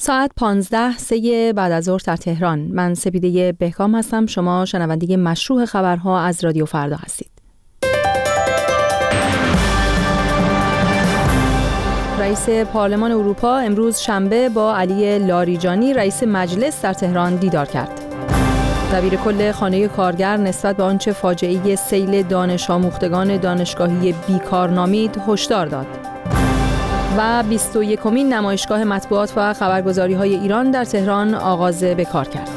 ساعت 15:03 بعد از ظهر در تهران. من سپیده بهکام هستم. شما شنونده مشروع خبرها از رادیو فردا هستید. رئیس پارلمان اروپا امروز شنبه با علی لاریجانی رئیس مجلس در تهران دیدار کرد. دبیر کل خانه کارگر نسبت به آنچه فاجعه سیل دانش آموختگان دانشگاهی بیکار نامید هشدار داد. و 21مین نمایشگاه مطبوعات و خبرگزاری‌های ایران در تهران آغاز به کار کرد.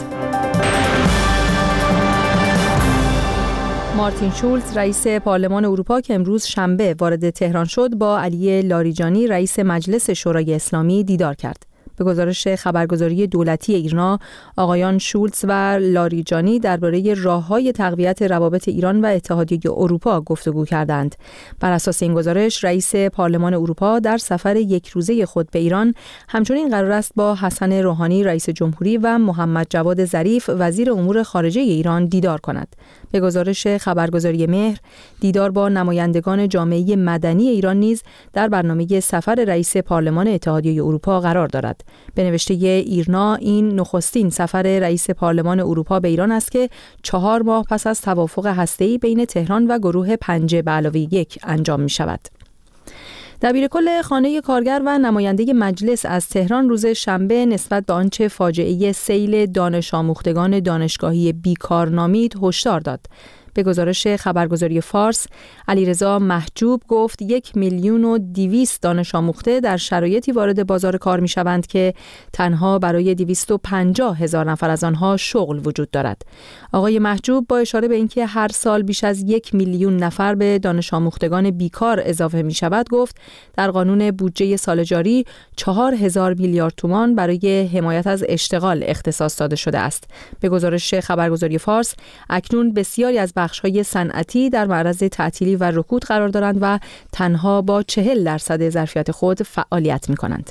مارتین شولز رئیس پارلمان اروپا که امروز شنبه وارد تهران شد با علی لاریجانی رئیس مجلس شورای اسلامی دیدار کرد. به گزارش خبرگزاری دولتی ایرنا، آقایان شولز و لاریجانی درباره راه‌های تقویت روابط ایران و اتحادیه اروپا گفتگو کردند. بر اساس این گزارش، رئیس پارلمان اروپا در سفر یک روزه خود به ایران همچنین قرار است با حسن روحانی رئیس جمهوری و محمد جواد ظریف وزیر امور خارجه ایران دیدار کند. به گزارش خبرگزاری مهر، دیدار با نمایندگان جامعه مدنی ایران نیز در برنامه سفر رئیس پارلمان اتحادیه اروپا قرار دارد. به نوشته ایرنا، این نخستین سفر رئیس پارلمان اروپا به ایران است که 4 ماه پس از توافق هسته‌ای بین تهران و گروه 5+1 انجام می شود. دبیر کل خانه کارگر و نماینده مجلس از تهران روز شنبه نسبت به آنچه فاجعه سیل دانش آموختگان دانشگاهی بیکار نامید هشدار داد. به گزارش خبرگزاری فارس، علیرضا محجوب گفت 1,200,000 دانش آموخته در شرایطی وارد بازار کار می شوند که تنها برای 250,000 نفر از آنها شغل وجود دارد. آقای محجوب با اشاره به اینکه هر سال بیش از 1,000,000 نفر به دانش آموختگان بیکار اضافه می شود گفت در قانون بودجه سال جاری 4,000 میلیارد تومان برای حمایت از اشتغال اختصاص داده شده است. به گزارش خبرگزاری فارس، اکنون بسیاری از بخش‌های صنعتی در معرض تعطیلی و رکود قرار دارند و تنها با 40% ظرفیت خود فعالیت می‌کنند.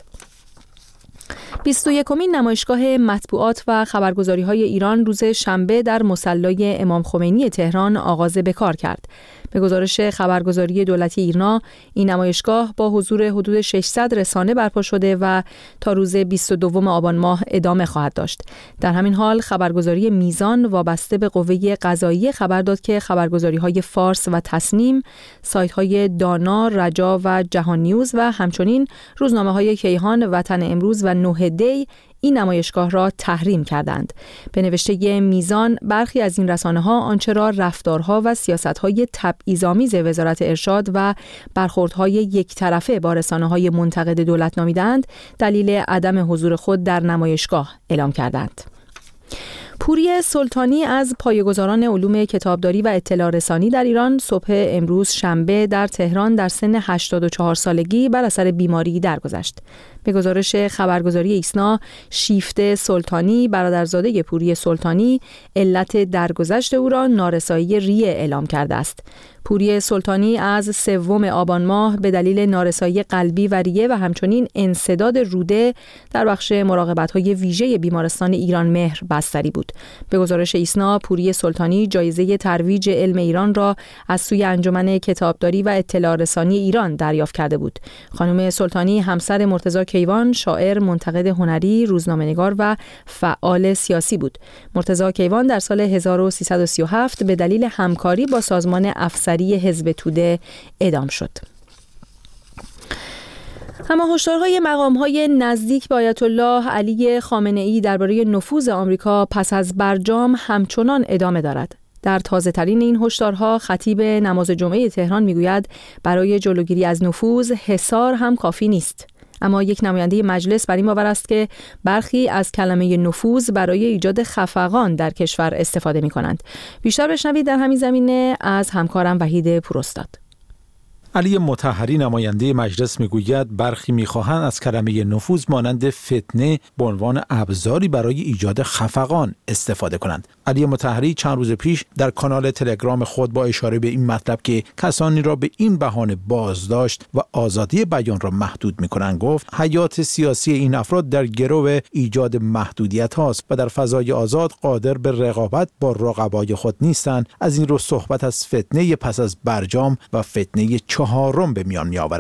21مین نمایشگاه مطبوعات و خبرگزاری‌های ایران روز شنبه در مصلی امام خمینی تهران آغاز به کار کرد. به گزارش خبرگزاری دولتی ایرنا، این نمایشگاه با حضور حدود 600 رسانه برپا شده و تا روز 22 آبان ماه ادامه خواهد داشت. در همین حال خبرگزاری میزان وابسته به قوه قضاییه خبر داد که خبرگزاری‌های فارس و تصنیم، سایت‌های دانا، رجا و جهان نیوز و همچنین روزنامه‌های کیهان، وطن امروز و 9 دی این نمایشگاه را تحریم کردند. به نوشته میزان، برخی از این رسانه‌ها آنچه را رفتارها و سیاست‌های تبعیض‌آمیز وزارت ارشاد و برخوردهای یک طرفه با رسانه‌های منتقد دولت نامیدند، دلیل عدم حضور خود در نمایشگاه اعلام کردند. پوری سلطانی از پایه‌گذاران علوم کتابداری و اطلاع رسانی در ایران صبح امروز شنبه در تهران در سن 84 سالگی بر اثر بیماری درگذشت. به گزارش خبرگزاری ایسنا، شیفته سلطانی برادرزاده پوری سلطانی علت درگذشت او را نارسایی ریه اعلام کرده است. پوری سلطانی از 3 آبان ماه به دلیل نارسایی قلبی و ریه و همچنین انسداد روده در بخش مراقبت‌های ویژه بیمارستان ایران مهر بستری بود. به گزارش ایسنا، پوری سلطانی جایزه ترویج علم ایران را از سوی انجمن کتابداری و اطلاع رسانی ایران دریافت کرده بود. خانم سلطانی همسر مرتضی کیوان، شاعر، منتقد هنری، روزنامه‌نگار و فعال سیاسی بود. مرتضی کیوان در سال 1337 به دلیل همکاری با سازمان افسری حزب توده اعدام شد. اما هشدارهای مقام‌های نزدیک به آیت الله علی خامنه‌ای درباره نفوذ آمریکا پس از برجام همچنان ادامه دارد. در تازه‌ترین این هشدارها، خطیب نماز جمعه تهران می‌گوید برای جلوگیری از نفوذ حصار هم کافی نیست. اما یک نماینده مجلس بر این باور است که برخی از کلمه نفوذ برای ایجاد خفقان در کشور استفاده می‌کنند. بیشتر بشنوید در همین زمینه از همکارم وحید پوراستاد. علی مطهری نماینده مجلس میگوید برخی میخواهند از کلمه نفوذ مانند فتنه به عنوان ابزاری برای ایجاد خفقان استفاده کنند. علی مطهری چند روز پیش در کانال تلگرام خود با اشاره به این مطلب که کسانی را به این بهانه بازداشت و آزادی بیان را محدود میکنند گفت حیات سیاسی این افراد در گرو ایجاد محدودیت هاست و در فضای آزاد قادر به رقابت با رقبای خود نیستند. از این رو صحبت از فتنه پس از برجام و فتنه چهارم به میان می آورند.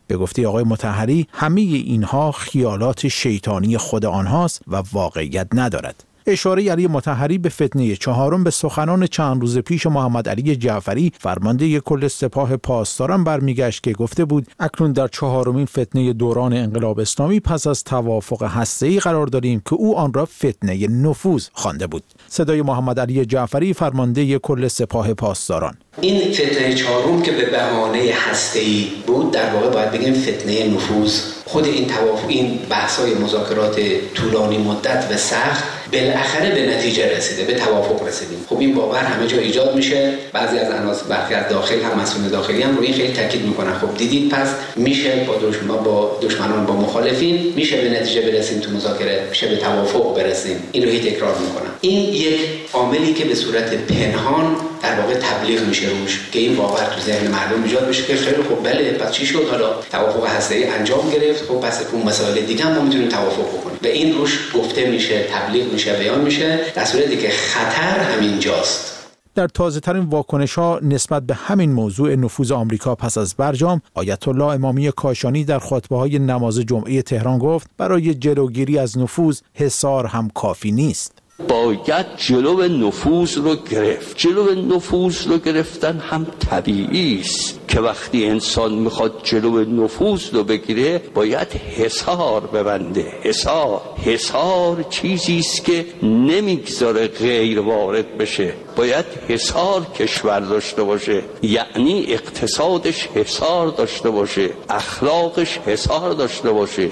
به گفته آقای مطهری همه اینها خیالات شیطانی خود آنهاست و واقعیت ندارد. اشاره علی مطهری به فتنه چهارم به سخنان چند روز پیش محمد علی جعفری فرمانده کل سپاه پاسداران برمیگشت که گفته بود اکنون در چهارمین فتنه دوران انقلاب اسلامی پس از توافق هسته‌ای قرار داریم که او آن را فتنه نفوذ خوانده بود. صدای محمد علی جعفری فرمانده کل سپاه پاسداران: این فتنه چهارم که به بهانه هسته‌ای بود، در واقع باید بگیم فتنه نفوذ. خود این توافق، این بحث‌های مذاکرات طولانی مدت و سخت بالاخره به نتیجه رسیده، به توافق رسیدیم. خب این باور همه جا ایجاد میشه. بعضی از عناصر برخی از داخل هم مسئول داخلی هم روی این خیلی تاکید میکنن. خب دیدید پس میشه با دشمنان با مخالفین میشه به نتیجه برسیم تو مذاکره، میشه به توافق برسیم. این رو هی تکرار میکنن. این یک عاملی که به صورت پنهان در واقع تبلیغ میشه روش که این باور تو ذهن مردم ایجاد بشه که خیلی خب بله پس چی شد، حالا توافق هسته‌ای انجام گرفت، خب پس اون مسائل دیگه هم ما میتونیم توافق بکنیم. و این روش گفته میشه، تبلیغ میشه، بیان میشه، در صورتی که خطر همینجاست. در تازه‌ترین واکنش‌ها نسبت به همین موضوع نفوذ آمریکا پس از برجام، آیت الله امامی کاشانی در خطبه‌های نماز جمعه تهران گفت برای جلوگیری از نفوذ حصار هم کافی نیست. باید جلو نفوذ رو گرفت. جلو نفوذ رو گرفتن هم طبیعی است که وقتی انسان میخواد جلو نفوذ رو بگیره باید حصار ببنده. حصار چیزی است که نمیگذاره غیر وارد بشه. باید حصار کشور داشته باشه، یعنی اقتصادش حصار داشته باشه، اخلاقش حصار داشته باشه،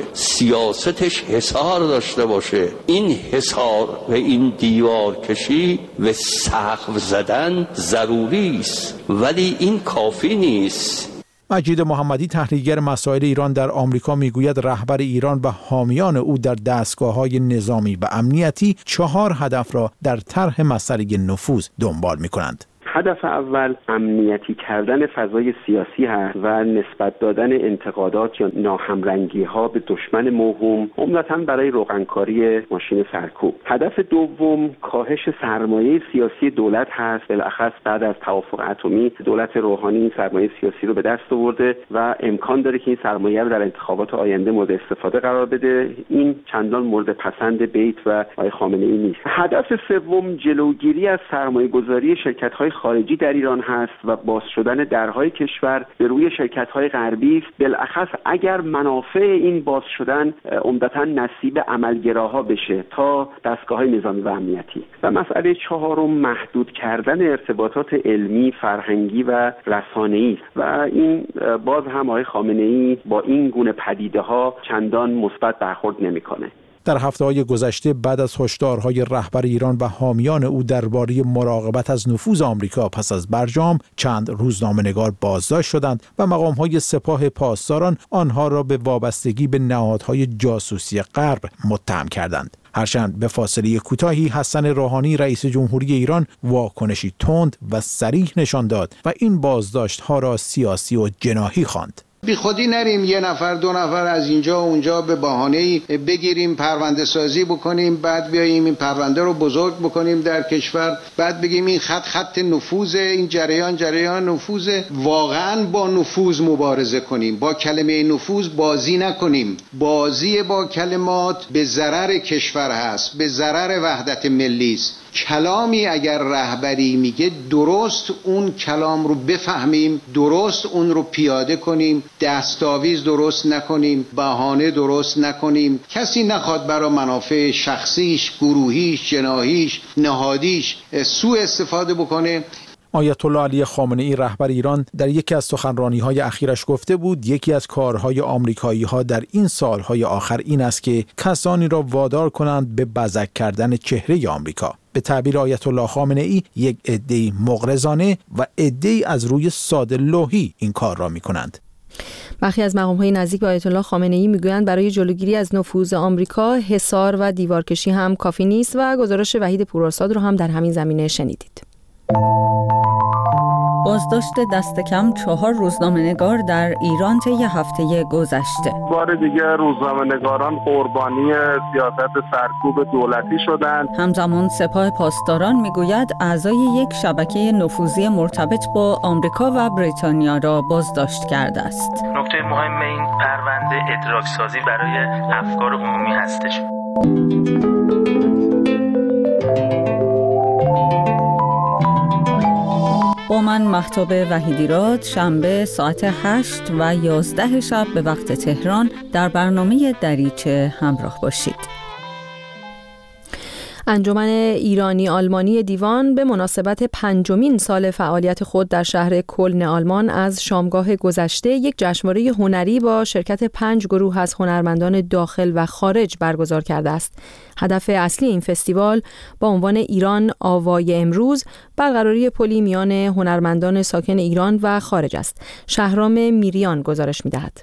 سیاستش حصار داشته باشه. این حصار و این دیوار کشی و سقف زدن ضروری است، ولی این کافی نیست. مجید محمدی تحلیلگر مسائل ایران در آمریکا میگوید رهبر ایران و حامیان او در دستگاه‌های نظامی و امنیتی 4 هدف را در طرح مسئله نفوذ دنبال می‌کنند. هدف اول امنیتی کردن فضای سیاسی هست و نسبت دادن انتقادات یا ناهمرنگی ها به دشمن موهوم، عمدتاً برای روغنکاری ماشین سرکوب. هدف دوم کاهش سرمایه سیاسی دولت هست. بالاخص بعد از توافق اتمی دولت روحانی این سرمایه سیاسی رو به دست آورده و امکان داره که این سرمایه رو در انتخابات آینده مورد استفاده قرار بده. این چندان مورد پسند بیت و آقای خامنه‌ای نیست. هدف سوم جلوگیری از سرمایه‌گذاری شرکت‌های خارجی در ایران هست و باز شدن درهای کشور به روی شرکت‌های غربی است. بالاخص اگر منافع این باز شدن عمدتاً نصیب عملگراها بشه تا دستگاه‌های نظامی و امنیتی. و مسئله چهارم محدود کردن ارتباطات علمی، فرهنگی و رسانه‌ای است و این باز هم آقای خامنه‌ای با این گونه پدیده‌ها چندان مثبت برخورد نمی‌کنه. در هفته‌های گذشته بعد از هشدارهای رهبر ایران و حامیان او درباره مراقبت از نفوذ آمریکا پس از برجام، چند روزنامه‌نگار بازداشت شدند و مقام‌های سپاه پاسداران آنها را به وابستگی به نهادهای جاسوسی غرب متهم کردند. هرچند به فاصله کوتاهی حسن روحانی رئیس جمهوری ایران واکنشی تند و صریح نشان داد و این بازداشت‌ها را سیاسی و جناحی خواند. بی خودی نریم یه نفر 2 نفر از اینجا و اونجا به بهانه‌ای بگیریم پرونده سازی بکنیم، بعد بیاییم این پرونده رو بزرگ بکنیم در کشور، بعد بگیم این خط نفوذ، این جریان نفوذ. واقعا با نفوذ مبارزه کنیم، با کلمه نفوذ بازی نکنیم. بازی با کلمات به ضرر کشور هست، به ضرر وحدت ملی است. کلامی اگر رهبری میگه درست اون کلام رو بفهمیم، درست اون رو پیاده کنیم، دستاویز درست نکنیم، بهانه درست نکنیم. کسی نخواد برای منافع شخصیش، گروهیش، جناحیش، نهادیش سوء استفاده بکنه. آیت الله علی خامنه‌ای رهبر ایران در یکی از سخنرانی‌های اخیرش گفته بود یکی از کارهای آمریکایی‌ها در این سالهای آخر این است که کسانی را وادار کنند به بزک کردن چهره آمریکا. به تعبیر آیت الله خامنه‌ای یک عده‌ای مغرضانه و عده‌ای از روی ساده لوحی این کار را می‌کنند. برخی از مقام‌های نزدیک به آیت الله خامنه‌ای میگویند برای جلوگیری از نفوذ آمریکا حصار و دیوارکشی هم کافی نیست و گزارش وحید پوراستاد رو هم در همین زمینه شنیدید. بازداشت دست کم 4 روزنامه‌نگار در ایران طی هفته گذشته. بار دیگه روزنامه‌نگاران قربانی سیاست سرکوب دولتی شدند. همزمان سپاه پاسداران میگوید اعضای یک شبکه نفوذی مرتبط با آمریکا و بریتانیا را بازداشت کرده است. نکته مهم این پرونده ادراک‌سازی برای افکار عمومی هستش. با من مهتاب وحیدیراد شنبه ساعت 8 و 11 شب به وقت تهران در برنامه دریچه همراه باشید. انجمن ایرانی آلمانی دیوان به مناسبت 5مین سال فعالیت خود در شهر کلن آلمان از شامگاه گذشته یک جشنواره هنری با شرکت 5 گروه از هنرمندان داخل و خارج برگزار کرده است. هدف اصلی این فستیوال با عنوان ایران آوای امروز برقراری پلی میان هنرمندان ساکن ایران و خارج است. شهرام میریان گزارش می‌دهد.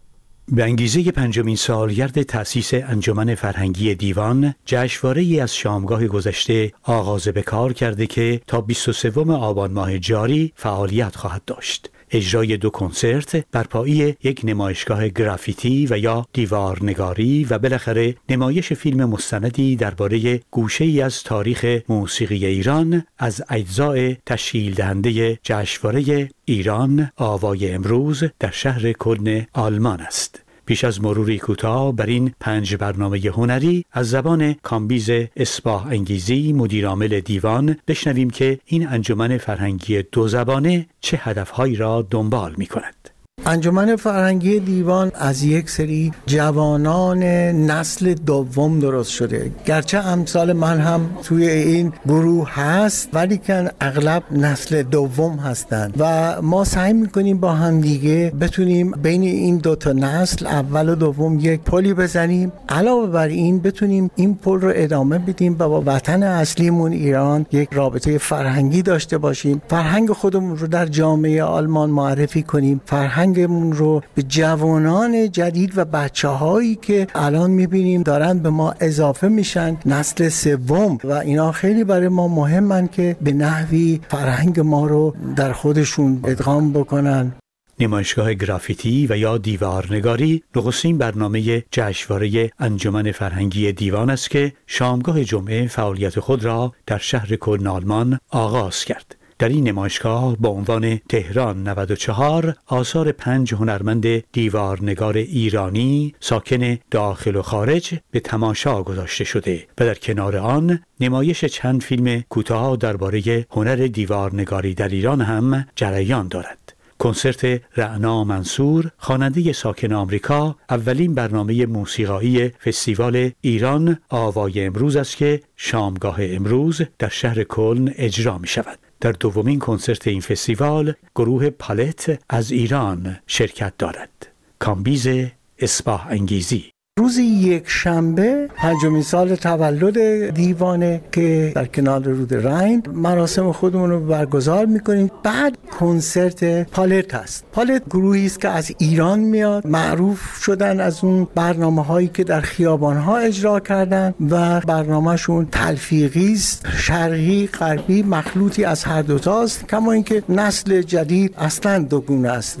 به انگیزه 5مین سالگرد تأسیس انجمن فرهنگی دیوان، جشنواره‌ای از شامگاه گذشته آغاز به کار کرده که تا 23 آبان ماه جاری فعالیت خواهد داشت. اجرای 2 کنسرت، برپایی یک نمایشگاه گرافیتی و یا دیوارنگاری و بالاخره نمایش فیلم مستندی درباره گوشه‌ای از تاریخ موسیقی ایران از اجزای تشکیل دهنده جشنواره ایران آوای امروز در شهر کلن آلمان است. پیش از مروری کوتاه بر این 5 برنامه هنری از زبان کامبیز اصباح انگیزی مدیرعامل دیوان بشنویم که این انجمن فرهنگی 2 زبانه چه هدفهایی را دنبال می کند. انجمن فرهنگی دیوان از یک سری جوانان نسل دوم درست شده. گرچه امثال من هم توی این گروه هست، ولی که اغلب نسل دوم هستند و ما سعی میکنیم با هم دیگه بتونیم بین این 2 تا نسل اول و دوم یک پلی بزنیم. علاوه بر این بتونیم این پل رو ادامه بدیم و با وطن اصلیمون ایران یک رابطه فرهنگی داشته باشیم. فرهنگ خودمون رو در جامعه آلمان معرفی کنیم. فرهنگمون رو به جوانان جدید و بچه‌هایی که الان می‌بینیم دارن به ما اضافه میشن، نسل سوم، و اینا خیلی برای ما مهمن که به نحوی فرهنگ ما رو در خودشون ادغام بکنن. نمایشگاه گرافیتی و یا دیوارنگاری نخستین برنامه جشنواره انجمن فرهنگی دیوان است که شامگاه جمعه فعالیت خود را در شهر کلن آلمان آغاز کرد. در این نمایشگاه با عنوان تهران 94 آثار 5 هنرمند دیوارنگار ایرانی ساکن داخل و خارج به تماشا گذاشته شده و در کنار آن نمایش چند فیلم کوتاه درباره هنر دیوارنگاری در ایران هم جریان دارد. کنسرت رعنا منصور، خواننده ساکن آمریکا، اولین برنامه موسیقایی فستیوال ایران آوای امروز است که شامگاه امروز در شهر کلن اجرا می شود. در دومین کنسرت این فستیوال گروه پالت از ایران شرکت دارد. کامبیز اصباح انگیزی. روز یک شنبه 5مین سال تولد دیوانه که در کنار رود راین مراسم خودمون رو برگزار میکنیم. بعد کنسرت پالت هست. پالت گروهی است که از ایران میاد، معروف شدن از اون برنامه هایی که در خیابان ها اجرا کردن و برنامهشون تلفیقی است، شرقی غربی مخلوطی از هر دوتاست، کما اینکه نسل جدید اصلا دوگونه است.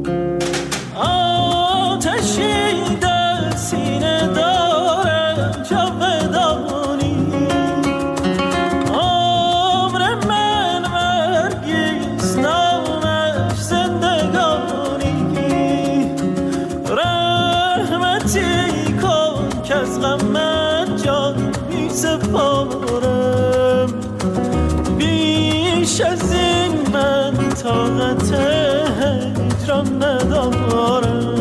بیش از این من طاقت هجران ندارم.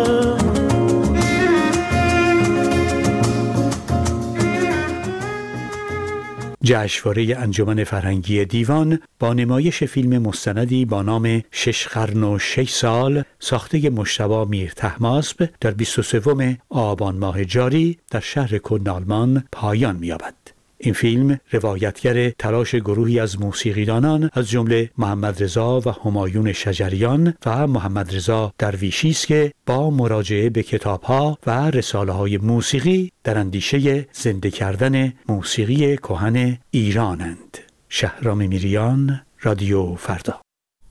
جشنواره انجمن فرهنگی دیوان با نمایش فیلم مستندی با نام 6 قرن و 6 سال ساخته مجتبی میرطهماسب در 23 آبان ماه جاری در شهر کلن آلمان پایان می‌یابد. این فیلم روایتگر تلاش گروهی از موسیقیدانان از جمله محمد رضا و همایون شجریان و محمد رضا درویشی است که با مراجعه به کتاب‌ها و رساله‌های موسیقی در اندیشه زنده کردن موسیقی کهن ایرانند. شهرام میریان، رادیو فردا.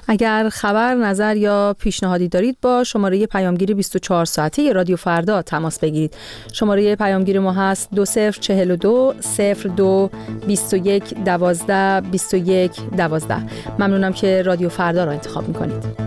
اگر خبر، نظر یا پیشنهادی دارید با شماره پیامگیر 24 ساعته رادیو فردا تماس بگیرید. شماره پیامگیر ما هست 2042 02 21 12 21 12. ممنونم که رادیو فردا را انتخاب می‌کنید.